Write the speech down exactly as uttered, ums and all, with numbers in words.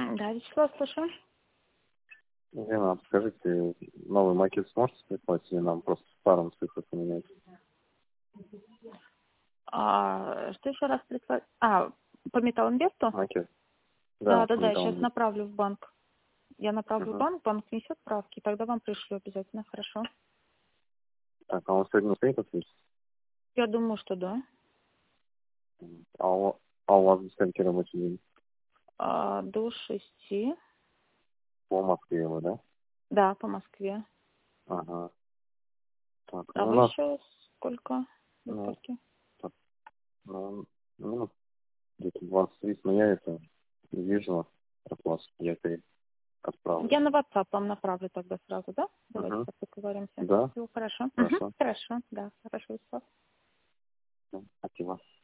Да, Вячеслав, слушаю. Лена, скажите, новый макет сможете прислать или нам просто старым цифры поменять? А, что еще раз прислать? А, по Металлинвесту? Макет? Да, Да, да, по да, я сейчас металлу. направлю в банк. Я направлю в Угу. банк, банк несет правки, тогда вам пришлю обязательно, хорошо? Так, а он сегодня успеет ответить? Я думаю, что да. А у, а у вас до скольки рабочий день? А, до шести. По Москве вы, да? Да, по Москве. Ага. Так, А ну у вы нас, еще сколько? До ну, скольки? так, ну, минут где-то двадцать тридцать, но я это вижу от вас, я это отправлю. Я на WhatsApp вам направлю тогда сразу, да? Давайте Угу. так договоримся. Да, Все хорошо. Угу. хорошо. Хорошо, да, хорошо, Вячеслав. Спасибо.